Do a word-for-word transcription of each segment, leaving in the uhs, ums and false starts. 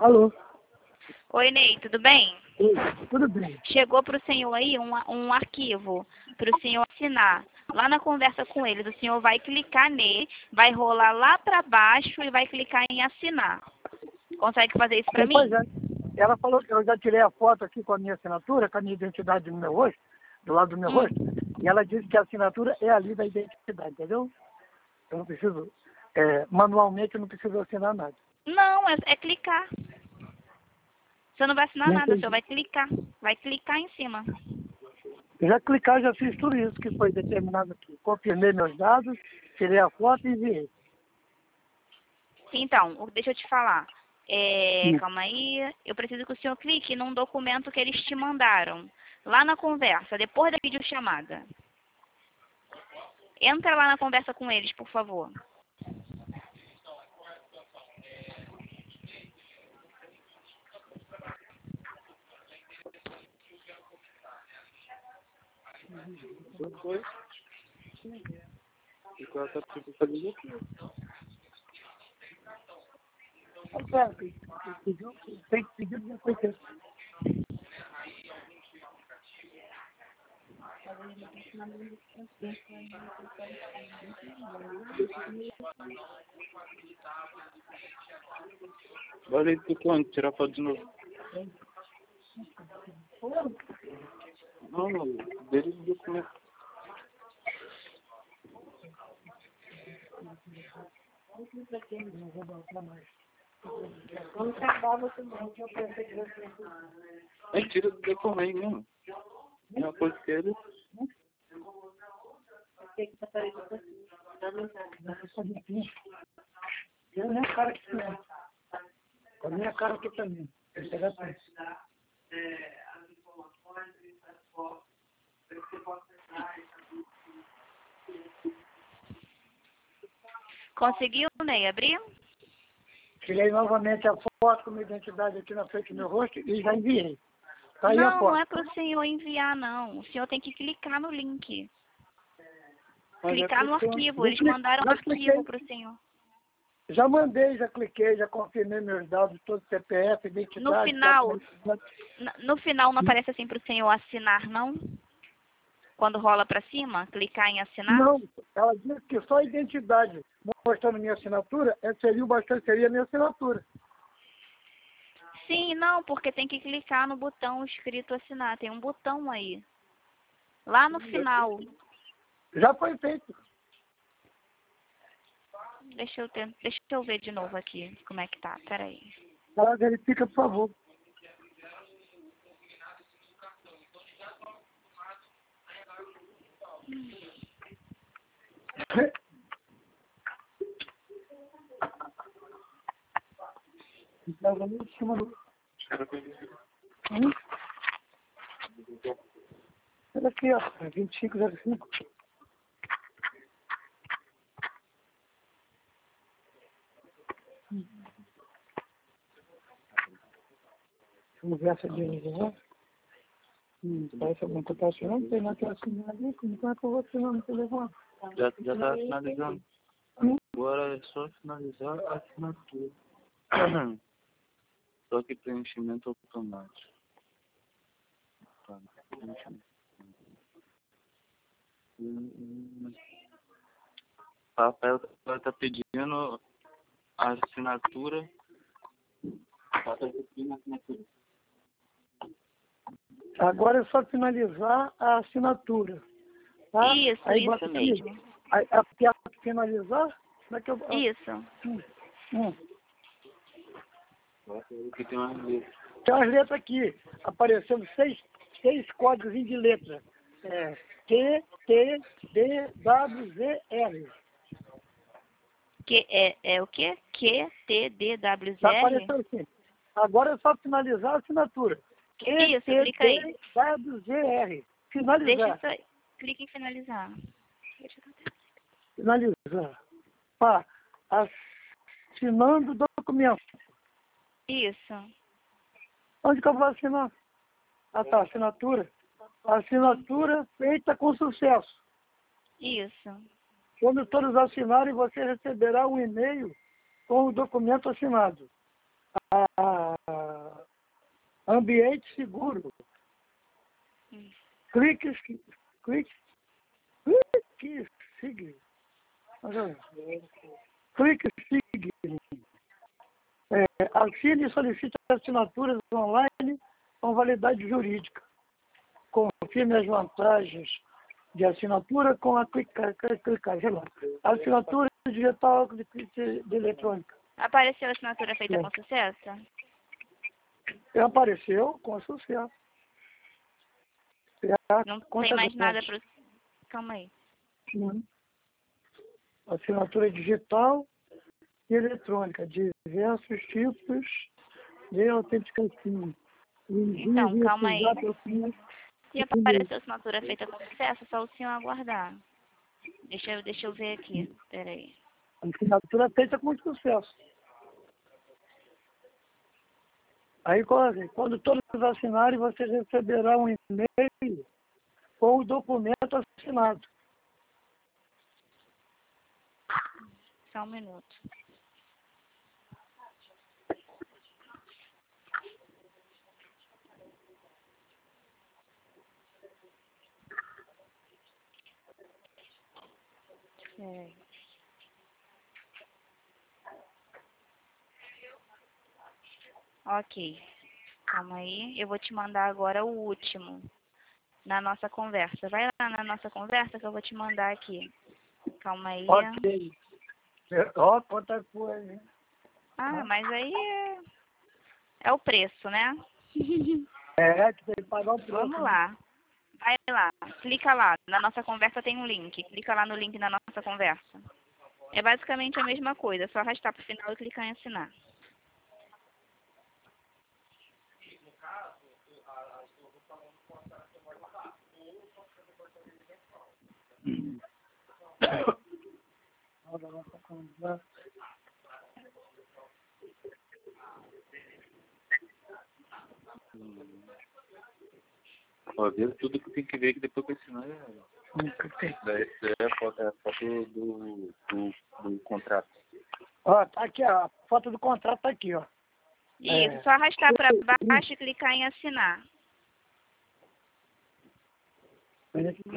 Alô? Oi, Ney, tudo bem? Oi, tudo bem. Chegou para o senhor aí um, um arquivo para o senhor assinar. Lá na conversa com ele, o senhor vai clicar nele, vai rolar lá para baixo e vai clicar em assinar. Consegue fazer isso para mim? Pois é. Ela falou que eu já tirei a foto aqui com a minha assinatura, com a minha identidade no meu rosto, do lado do meu Hum. rosto, e ela disse que a assinatura é ali da identidade, entendeu? Eu não preciso, é, manualmente eu não preciso assinar nada. Não, é, é clicar. Você não vai assinar Não nada, o entendi. senhor vai clicar. Vai clicar em cima. Eu já clicar, já fiz tudo isso que foi determinado aqui. Confirmei meus dados, tirei a foto e enviei. Então, o- deixa eu te falar. É, Hum. calma aí. Eu preciso que o senhor clique num documento que eles te mandaram. Lá na conversa, depois da videochamada. Entra lá na conversa com eles, por favor. Depois, o cara tá fazendo aqui. Tem que pedir, já foi feito. Olha aí pro quando, tirar foto de novo. Não, não, dele do documento. Aí tira do documento mesmo. É uma coisa que ele... E a minha cara aqui também. Com a minha cara aqui também. Vou pegar tudo. Conseguiu, Ney, abrir? Tirei novamente a foto com a minha identidade aqui na frente do meu rosto e já enviei. Tá aí a Não, foto. não é para o senhor enviar, não. O senhor tem que clicar no link. Mas já Clicar no clicou. arquivo. Eles Já mandaram um cliquei. arquivo para o senhor. Já mandei, já cliquei, já confirmei meus dados, todo C P F, identidade. No final, documento. n- no final não aparece assim para o senhor assinar, não? Quando rola para cima, clicar em assinar? Não, ela disse que só a identidade mostrando minha assinatura é, seria o bastante, seria a minha assinatura. Sim, não, porque tem que clicar no botão escrito assinar. Tem um botão aí. Lá no final. Já foi feito. Deixa eu, ter, deixa eu ver de novo aqui como é que tá. Peraí. Ela verifica, por favor. Estava ali em cima do... Hum? Olha aqui, ó. vinte e cinco zero cinco. Vamos ver essa de né? Hum, parece alguma coisa tá assinando, não tem nada que assinar ali. Como é que eu vou assinar no telefone? Já, já tá finalizando. Hum? Agora é só finalizar a assinatura. Só que preenchimento automático. Tá, preenchimento. Hum, hum. Rafael ela tá pedindo a assinatura. Ela tá pedindo a assinatura. Agora é só finalizar a assinatura. Tá? Isso, Aí isso bota aqui. mesmo. Aí, até finalizar, como é que eu... Isso. Hum, hum. Aqui tem umas letras. Tem umas letras aqui, aparecendo seis, seis códigos de letra. É, T, T, D, W, Z, R. Que é, é o quê? Q, T, D, W, Z, Está R? aparecendo assim. Agora é só finalizar a assinatura. Q, Isso, T, clica aí. D, W, Z, R. Deixa Finalizar. isso aí. Clica em finalizar. Finalizar. Pá, assinando o documento. Isso. Onde que eu vou assinar? Ah, tá, assinatura. Assinatura feita com sucesso. Isso. Quando todos assinarem, você receberá um e-mail com o documento assinado. a, ambiente seguro. Hum. Clique, clique, clique, siga. Clique, siga. É, assine e solicite assinaturas online com validade jurídica. Confirme as vantagens de assinatura com a clicar, clicar, sei lá. Assinatura digital de, de, de eletrônica. Apareceu a assinatura feita É. com sucesso? Apareceu com sucesso. Não tem mais nada para... Calma aí. Sim. Assinatura digital e eletrônica, diversos tipos de autenticação. Então, calma aí. Se apareceu a assinatura feita com sucesso, é só o senhor aguardar. Deixa eu, deixa eu ver aqui. Espera aí. A assinatura feita com sucesso. Aí, quando, quando todos assinarem, vocês receberão um e-mail com o documento assinado. Só um minuto. É. Ok. Calma aí. Eu vou te mandar agora o último na nossa conversa. Vai lá na nossa conversa que eu vou te mandar aqui. Calma aí. Ok. Ó, quanta coisa, hein? Ah, mas aí é, é o preço, né? É, que tem que pagar o preço. Vamos lá. Vai lá. Clica lá. Na nossa conversa tem um link. Clica lá no link da nossa conversa. É basicamente a mesma coisa. É só arrastar para o final e clicar em assinar. Ó, vê tudo que tem que ver que depois que assinar é... Daí é a foto, é a foto do, do, do contrato. Ó, tá aqui, ó. A foto do contrato tá aqui, ó. Isso, É. só arrastar para baixo e clicar em assinar. Olha aqui.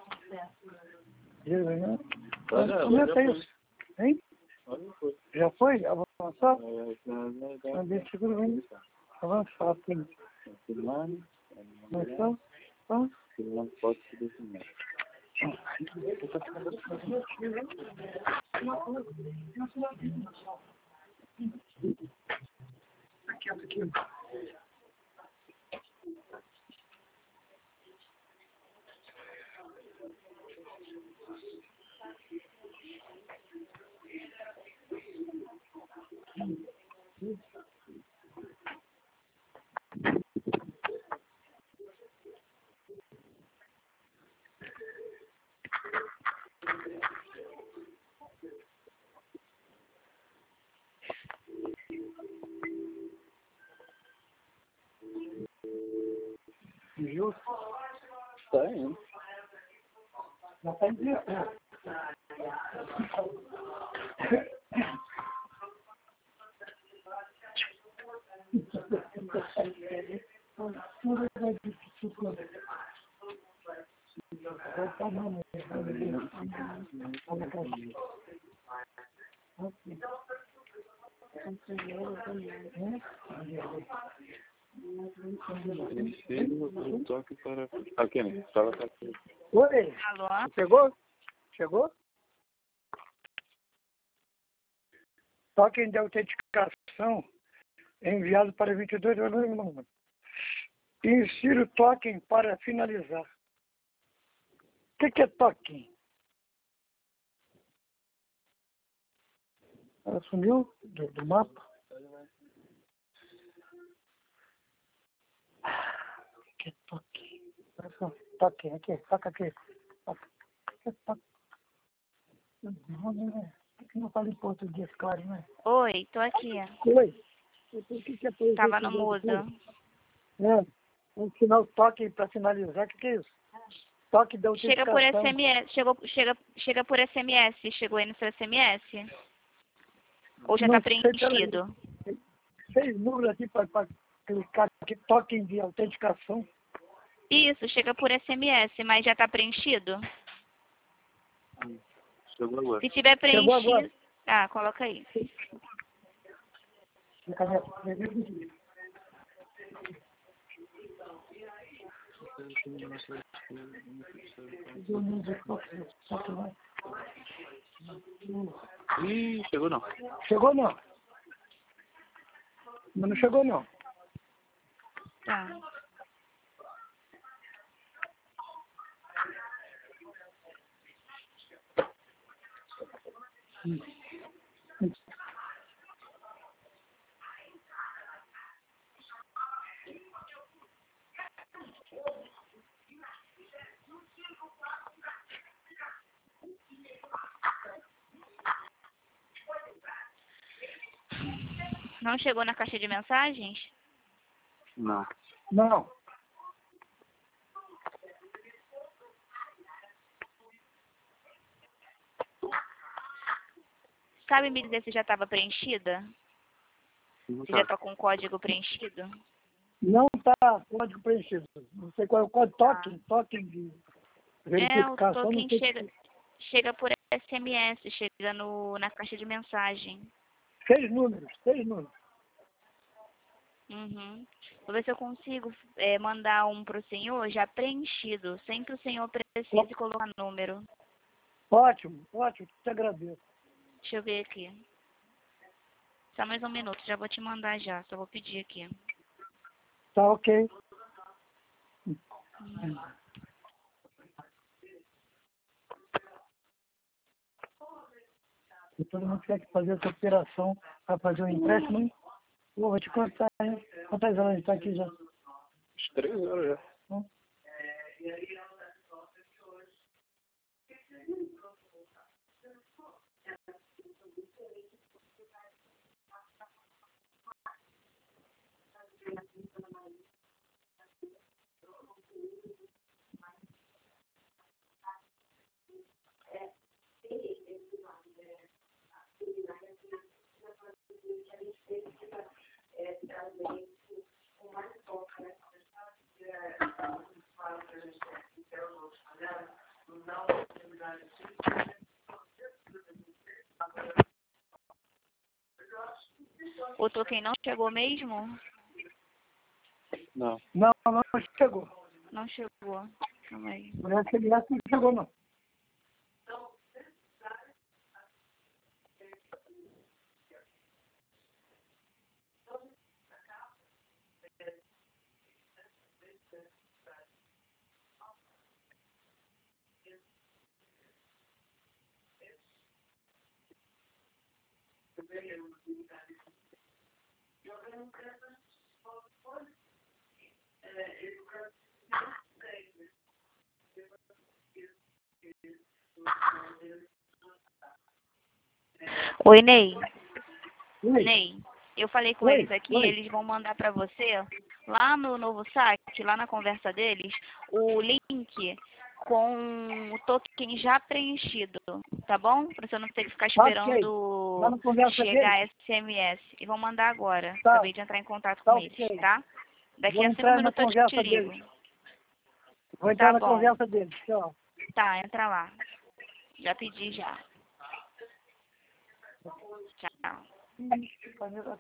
Olha, Olha, como é já que é foi. isso? Hein? Olha, foi. Já foi? Avançar? É, é, é, Ambiente seguro, vem. Avançar, sim. Filmando, Avançar. Tá? filmando pode se definir. Aqui, aqui. Viu? Tá indo. Já tá indo. Terceiro do toque para... Aqui, né? Fala para... Oi, Alô? chegou? Chegou? Token de autenticação enviado para vinte e dois. Insira o token para finalizar. O que, que é token? Ela sumiu do, do mapa. O que é token? Olha só, token, aqui, toca aqui. Toca. O que é token? Não, não é. Por que não fala em português, claro, né? Oi, tô aqui. Oi. O que, que é token? Tava no mudo. É, um sinal token para finalizar. O que, que é isso? Toque de Chega por autenticação. S M S. Chegou, chega, chega por S M S. Chegou aí no seu S M S? Ou já Não tá sei, peraí. preenchido? seis números aqui para clicar aqui, token de autenticação. Isso, chega por S M S, mas já está preenchido? Chegou agora. Se tiver Chegou preenchido... agora. Ah, coloca aí. Ih, chegou não. Chegou não. Mas não chegou não. Tá. Não chegou na caixa de mensagens? Não. Não. Sabe me dizer se já estava preenchida? Não Se tá. já está com o código preenchido? Não está código preenchido. Não sei qual é o código. Token, token de É, o verificação. token não sei chega, chega por S M S, chega no, na caixa de mensagem. Seis números, seis números. Uhum. Vou ver se eu consigo é, mandar um para o senhor já preenchido, sem que o senhor precise colocar número. Ótimo, ótimo, te agradeço. Deixa eu ver aqui. Só mais um minuto, já vou te mandar já, só vou pedir aqui. Tá ok. Se todo mundo tiver que fazer essa operação para fazer um empréstimo, hein? Pô, vou te contar, hein? Quantas horas a gente está aqui já? Três horas já. Hum? O token não chegou mesmo? Não. Não, não chegou. Não chegou. Calma aí. Por essa S M S não chegou, não. Oi, Ney. Oi. Ney, eu falei com Oi, eles aqui, oi. eles vão mandar para você, lá no novo site, lá na conversa deles, o link com o token já preenchido, tá bom? Para você não ter que ficar Ok. Lá esperando na conversa chegar deles? S M S. E vão mandar agora. Tá. Acabei de entrar em contato Tá com ok. eles, tá? Daqui Vou a cinco entrar na minutos eu te conversa ligo. deles. Vou entrar Tá na bom. conversa deles. Tchau. Tá, entra lá. Já pedi já. Tchau.